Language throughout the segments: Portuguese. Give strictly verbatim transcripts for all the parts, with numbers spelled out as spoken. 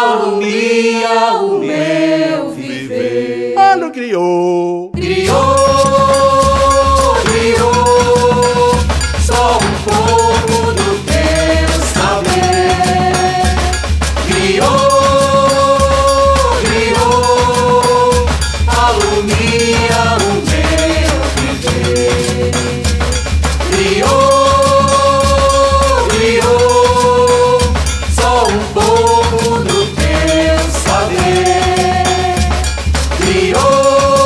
alumia o meu viver. Ah, não criou, criou, criou, só um pouco do teu saber. Criou, criou, alumia o meu viver. Criou, criou, só um pouco do teu saber. Criou,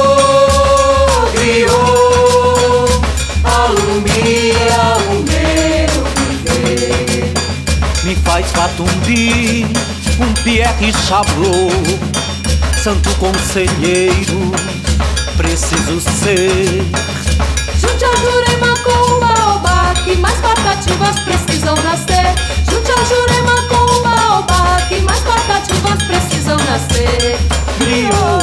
criou, alumia o meu viver. Me faz Patumbi, um Pierre Chablot, santo conselheiro, preciso ser. Junte a Jurema com o baobá, que mais patativas precisam nascer. Junte a Jurema com o baobá, que mais patativas precisam nascer. Criou,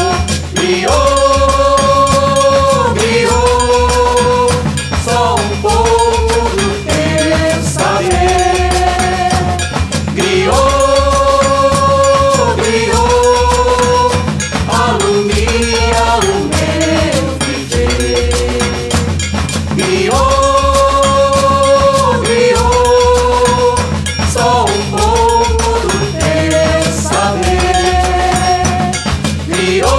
criou, criou, só um pouco do teu saber. Criou, criou, alumia o meu viver. Criou, criou, só um pouco do teu saber. Criou,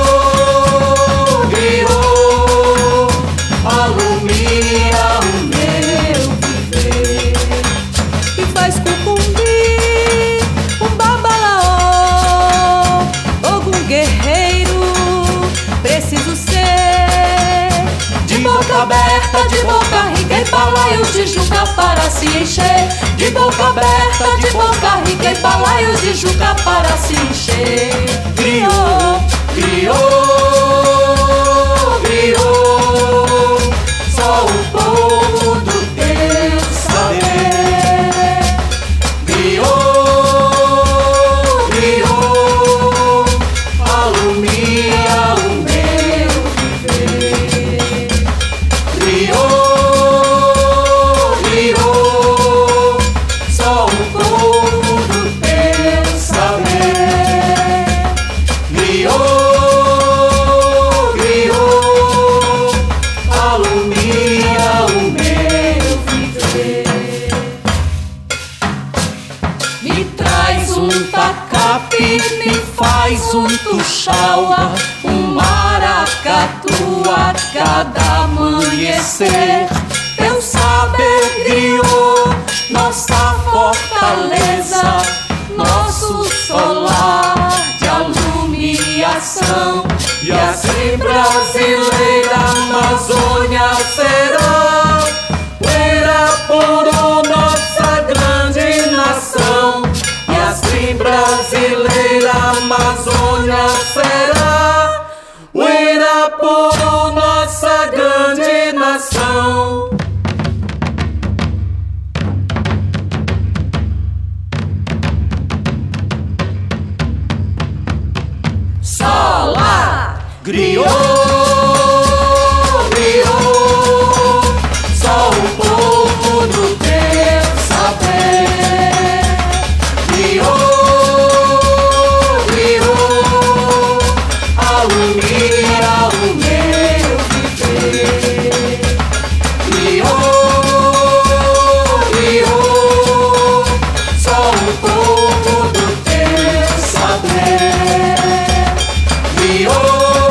criou, alumia o meu viver. Que faz cucumbi, um babalaô, algum guerreiro, preciso ser. De boca aberta, de boca rica e balaios de juca para se encher. De boca aberta, de boca rica e balaios de juca para se encher. Criou, criou, criou, só um pouco do teu saber. Criou, criou, alumia o meu viver. Criou, criou, só um pouco do teu saber. Criou, criou, alumia o meu viver. Me traz um tacape, me faz um tuxaua, um maracatu a cada amanhecer. Teu saber criou nossa fortaleza, nosso solar de alumiação. E assim brasileira Amazônia será Uirapuru, nossa grande nação. E assim brasileira Amazônia será Uirapuru, nossa grande nação. Solar, Criou, criou, só um pouco do teu saber. Criou, criou, alumia o meu viver. Criou, criou, só um pouco do teu saber. Criou,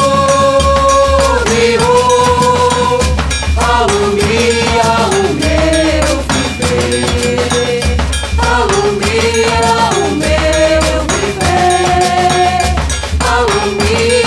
criou, alumia o meu viver. Alumia o meu viver. Alumia